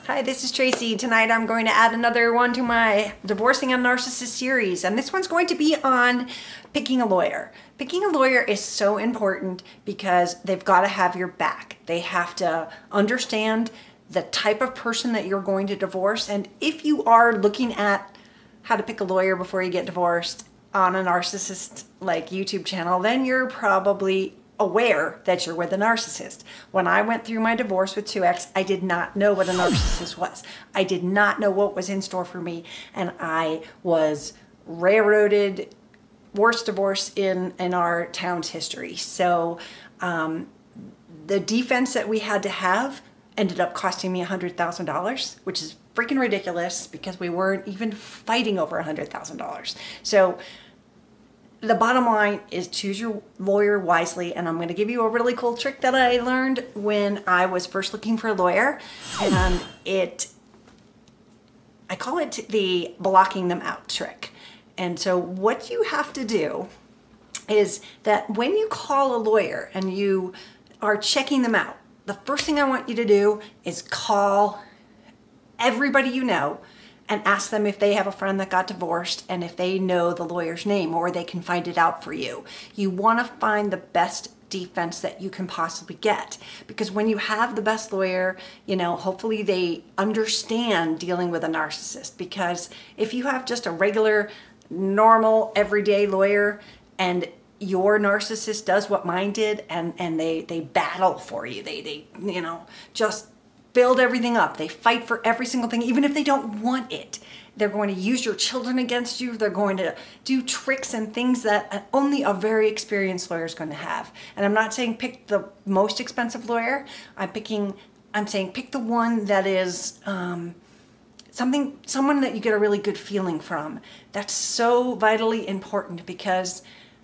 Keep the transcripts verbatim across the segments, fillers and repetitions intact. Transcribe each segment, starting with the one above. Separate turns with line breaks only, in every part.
Hi, this is Tracy. Tonight I'm going to add another one to my Divorcing a Narcissist series, and this one's going to be on picking a lawyer. Picking a lawyer is so important because they've got to have your back. They have to understand the type of person that you're going to divorce, and if you are looking at how to pick a lawyer before you get divorced on a narcissist like YouTube channel, then you're probably aware that you're with a narcissist. When I went through my divorce with two X, I did not know what a narcissist was. I did not know what was in store for me, and I was railroaded, worst divorce in, in our town's history. So um, the defense that we had to have ended up costing me one hundred thousand dollars, which is freaking ridiculous because we weren't even fighting over one hundred thousand dollars. So the bottom line is choose your lawyer wisely, and I'm going to give you a really cool trick that I learned when I was first looking for a lawyer, and it, I call it the blocking them out trick. And so what you have to do is that when you call a lawyer and you are checking them out, the first thing I want you to do is call everybody you know and ask them if they have a friend that got divorced and if they know the lawyer's name or they can find it out for you. You want to find the best defense that you can possibly get, because when you have the best lawyer, you know, hopefully they understand dealing with a narcissist. Because if you have just a regular, normal, everyday lawyer and your narcissist does what mine did and, and they, they battle for you, they, they, you know, just build everything up. They fight for every single thing, even if they don't want it. They're going to use your children against you. They're going to do tricks and things that only a very experienced lawyer is going to have. And I'm not saying pick the most expensive lawyer. I'm picking, I'm saying pick the one that is um, something, someone that you get a really good feeling from. That's so vitally important because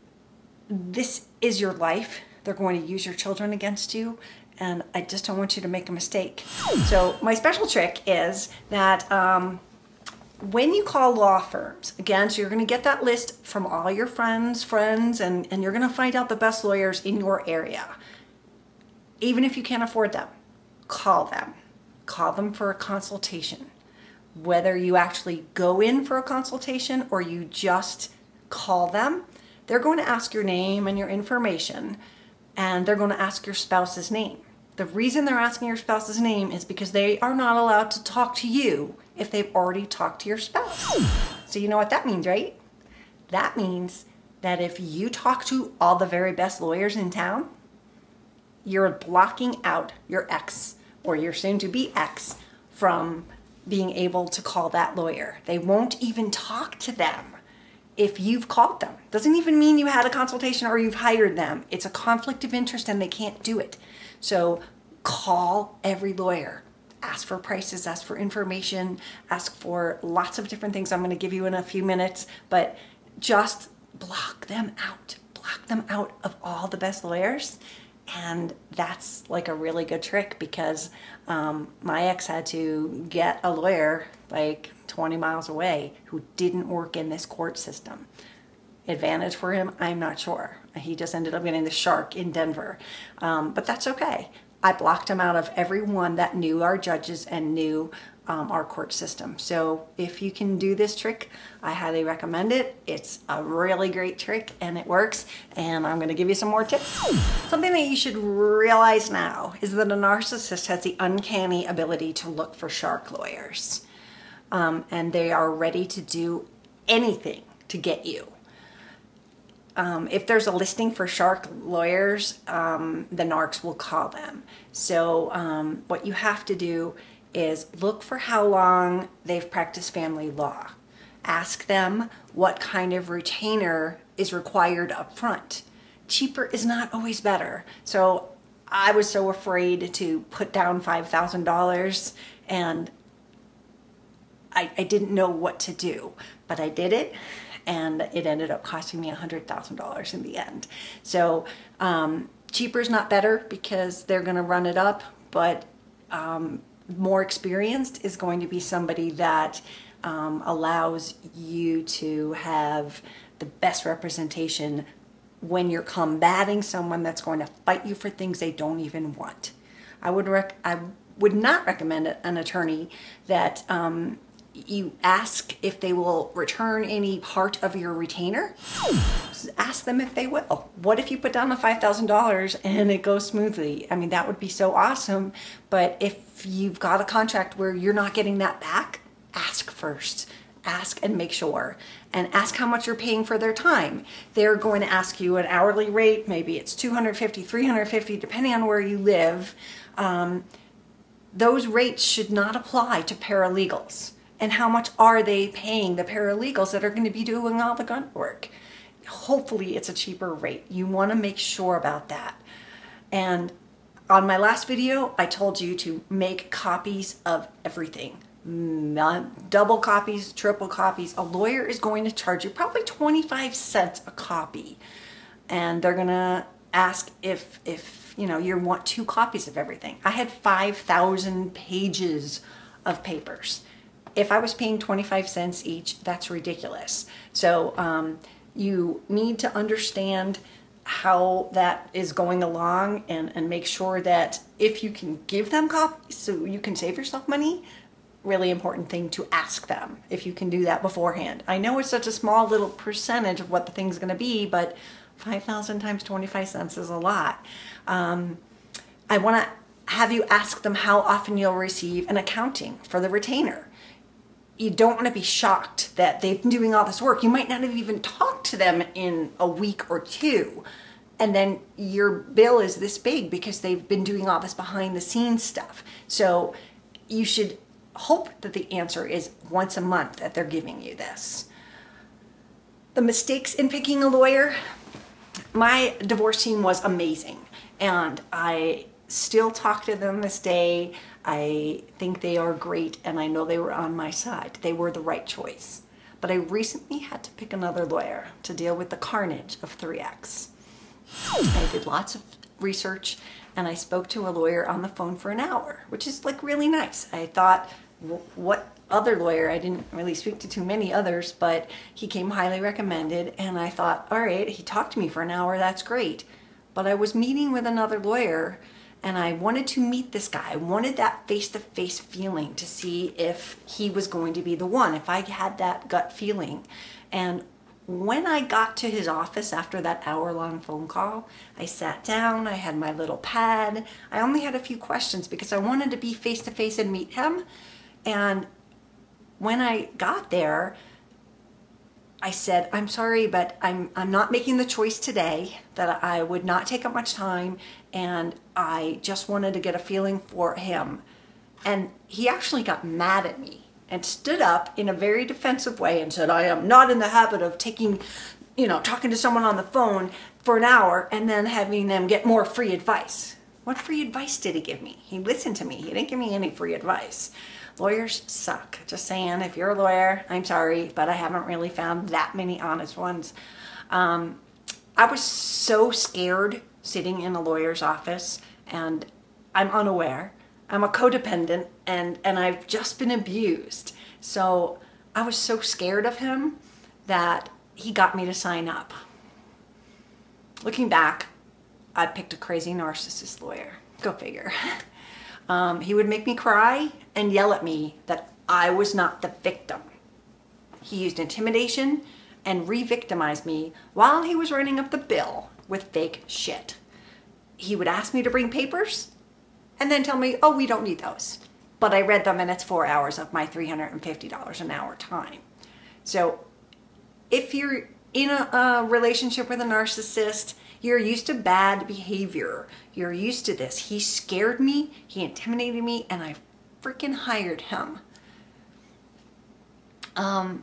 this is your life. They're going to use your children against you, and I just don't want you to make a mistake. So my special trick is that um, when you call law firms, again, so you're going to get that list from all your friends, friends, and, and you're going to find out the best lawyers in your area. Even if you can't afford them, call them. Call them for a consultation. Whether you actually go in for a consultation or you just call them, they're going to ask your name and your information, and they're going to ask your spouse's name. The reason they're asking your spouse's name is because they are not allowed to talk to you if they've already talked to your spouse. So you know what that means, right? That means that if you talk to all the very best lawyers in town, you're blocking out your ex or your soon-to-be ex from being able to call that lawyer. They won't even talk to them if you've called them. Doesn't even mean you had a consultation or you've hired them. It's a conflict of interest and they can't do it. So call every lawyer. Ask for prices, ask for information, ask for lots of different things I'm going to give you in a few minutes, but just block them out. Block them out of all the best lawyers. And that's like a really good trick because um, my ex had to get a lawyer like twenty miles away who didn't work in this court system. Advantage for him? I'm not sure. He just ended up getting the shark in Denver. Um, but that's okay. I blocked him out of everyone that knew our judges and knew um, our court system. So if you can do this trick, I highly recommend it. It's a really great trick and it works. And I'm going to give you some more tips. Something that you should realize now is that a narcissist has the uncanny ability to look for shark lawyers. Um, and they are ready to do anything to get you. Um, if there's a listing for shark lawyers, um, the narcs will call them. So um, what you have to do is look for how long they've practiced family law. Ask them what kind of retainer is required up front. Cheaper is not always better. So I was so afraid to put down five thousand dollars and I, I didn't know what to do, but I did it. And it ended up costing me one hundred thousand dollars in the end. So um, cheaper is not better because they're going to run it up, but um, more experienced is going to be somebody that um, allows you to have the best representation when you're combating someone that's going to fight you for things they don't even want. I would rec- I would not recommend an attorney that um, you ask if they will return any part of your retainer. Ask them if they will. What if you put down the five thousand dollars and it goes smoothly? I mean, that would be so awesome. But if you've got a contract where you're not getting that back, ask first. Ask and make sure. And ask how much you're paying for their time. They're going to ask you an hourly rate. Maybe it's two hundred fifty dollars, three hundred fifty dollars, depending on where you live. Um, those rates should not apply to paralegals. And how much are they paying the paralegals that are going to be doing all the grunt work? Hopefully it's a cheaper rate. You want to make sure about that. And on my last video, I told you to make copies of everything. Double copies, triple copies. A lawyer is going to charge you probably twenty-five cents a copy. And they're going to ask if, if you know, you want two copies of everything. I had five thousand pages of papers. If I was paying twenty-five cents each, that's ridiculous. So um, you need to understand how that is going along and, and make sure that if you can give them copies so you can save yourself money, really important thing to ask them if you can do that beforehand. I know it's such a small little percentage of what the thing's going to be, but five thousand times twenty-five cents is a lot. Um, I want to have you ask them how often you'll receive an accounting for the retainer. You don't want to be shocked that they've been doing all this work. You might not have even talked to them in a week or two. And then your bill is this big because they've been doing all this behind the scenes stuff. So you should hope that the answer is once a month that they're giving you this. The mistakes in picking a lawyer. My divorce team was amazing. And I still talk to them this day. I think they are great, and I know they were on my side. They were the right choice. But I recently had to pick another lawyer to deal with the carnage of three X. I did lots of research, and I spoke to a lawyer on the phone for an hour, which is like really nice. I thought, what other lawyer? I didn't really speak to too many others, but he came highly recommended, and I thought, all right, he talked to me for an hour, that's great. But I was meeting with another lawyer, and I wanted to meet this guy. I wanted that face-to-face feeling to see if he was going to be the one, if I had that gut feeling. And when I got to his office after that hour-long phone call, I sat down, I had my little pad. I only had a few questions because I wanted to be face-to-face and meet him. And when I got there, I said, I'm sorry, but I'm, I'm not making the choice today, that I would not take up much time, and I just wanted to get a feeling for him. And he actually got mad at me and stood up in a very defensive way and said, I am not in the habit of taking, you know, talking to someone on the phone for an hour and then having them get more free advice. What free advice did he give me? He listened to me. He didn't give me any free advice. Lawyers suck. Just saying, if you're a lawyer, I'm sorry, but I haven't really found that many honest ones. Um, I was so scared sitting in a lawyer's office, and I'm unaware. I'm a codependent, and, and I've just been abused. So I was so scared of him that he got me to sign up. Looking back, I picked a crazy narcissist lawyer. Go figure. Um, he would make me cry and yell at me that I was not the victim. He used intimidation and re-victimized me while he was writing up the bill with fake shit. He would ask me to bring papers and then tell me, oh, we don't need those. But I read them and it's four hours of my three hundred fifty dollars an hour time. So if you're in a, a relationship with a narcissist, you're used to bad behavior. You're used to this. He scared me, he intimidated me, and I freaking hired him. Um,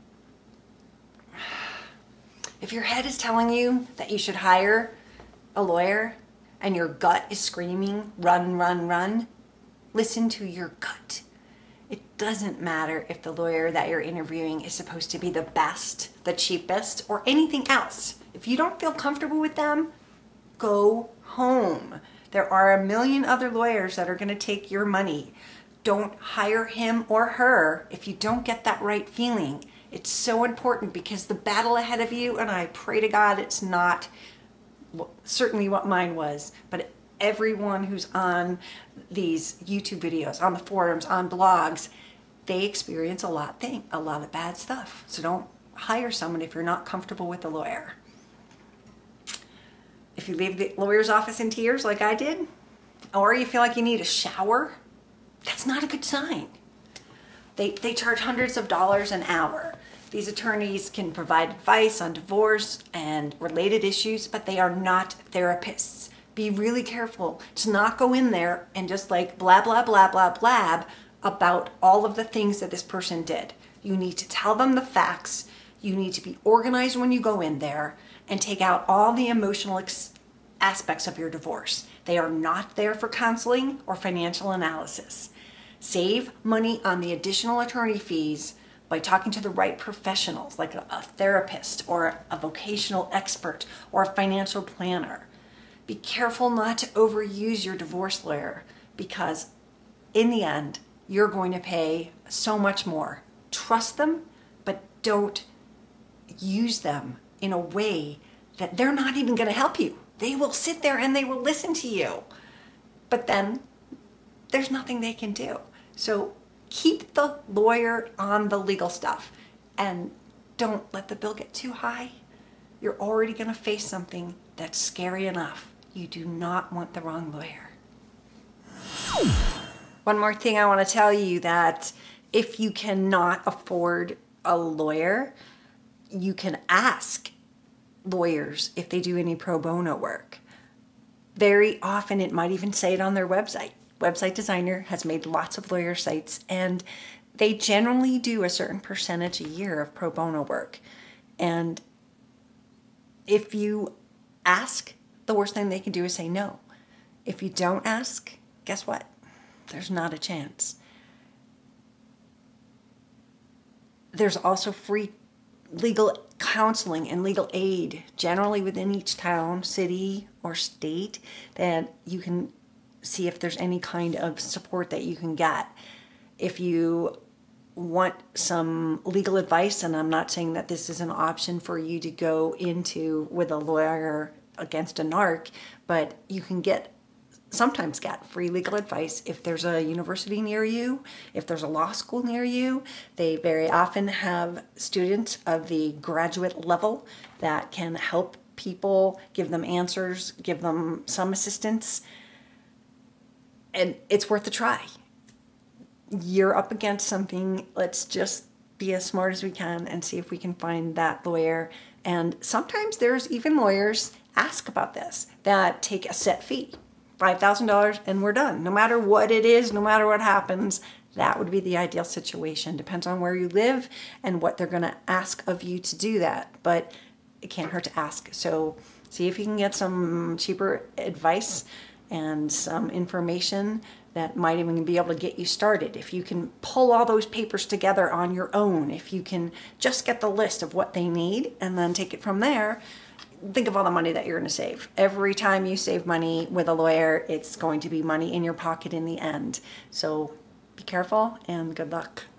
if your head is telling you that you should hire a lawyer and your gut is screaming, run, run, run, listen to your gut. It doesn't matter if the lawyer that you're interviewing is supposed to be the best, the cheapest, or anything else. If you don't feel comfortable with them, go home. There are a million other lawyers that are going to take your money. Don't hire him or her if you don't get that right feeling. It's so important because the battle ahead of you, and I pray to God it's not certainly what mine was, but everyone who's on these YouTube videos, on the forums, on blogs, they experience a lot thing, a lot of bad stuff. So don't hire someone if you're not comfortable with the lawyer. If you leave the lawyer's office in tears like I did, or you feel like you need a shower, that's not a good sign. They, they charge hundreds of dollars an hour. These attorneys can provide advice on divorce and related issues, but they are not therapists. Be really careful to not go in there and just like blah, blah, blah, blah, blab about all of the things that this person did. You need to tell them the facts. You need to be organized when you go in there and take out all the emotional ex- aspects of your divorce. They are not there for counseling or financial analysis. Save money on the additional attorney fees by talking to the right professionals, like a, a therapist or a vocational expert or a financial planner. Be careful not to overuse your divorce lawyer, because in the end, you're going to pay so much more. Trust them, but don't use them in a way that they're not even going to help you. They will sit there and they will listen to you, but then there's nothing they can do. So keep the lawyer on the legal stuff and don't let the bill get too high. You're already going to face something that's scary enough. You do not want the wrong lawyer. One more thing I want to tell you, that if you cannot afford a lawyer, you can ask lawyers if they do any pro bono work. Very often it might even say it on their website. Website Designer has made lots of lawyer sites, and they generally do a certain percentage a year of pro bono work. And if you ask, the worst thing they can do is say no. If you don't ask, guess what? There's not a chance. There's also free legal counseling and legal aid generally within each town, city, or state, that you can see if there's any kind of support that you can get. If you want some legal advice, and I'm not saying that this is an option for you to go into with a lawyer against a narc, but you can get sometimes get free legal advice if there's a university near you, if there's a law school near you. They very often have students of the graduate level that can help people, give them answers, give them some assistance, and it's worth a try. You're up against something. Let's just be as smart as we can and see if we can find that lawyer. And sometimes there's even lawyers ask about this that take a set fee, five thousand dollars, and we're done. No matter what it is, no matter what happens, that would be the ideal situation. Depends on where you live and what they're going to ask of you to do that. But it can't hurt to ask. So see if you can get some cheaper advice and some information that might even be able to get you started. If you can pull all those papers together on your own, if you can just get the list of what they need and then take it from there, think of all the money that you're going to save. Every time you save money with a lawyer, it's going to be money in your pocket in the end. So be careful and good luck.